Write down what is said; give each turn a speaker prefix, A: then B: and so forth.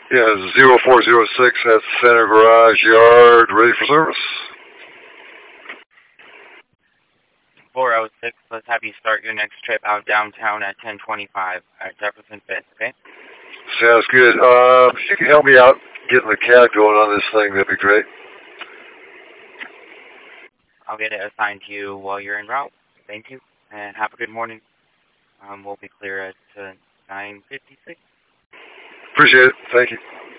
A: Yeah, 0406 at Center Garage Yard, ready for service.
B: 406, let's have you start your next trip out downtown at 1025 at Jefferson Fifth, okay?
A: Sounds good. If you can help me out getting the CAD going on this thing, that'd be great.
B: I'll get it assigned to you while you're en route. Thank you, and have a good morning. We'll be clear at 9:56.
A: Appreciate it. Thank you.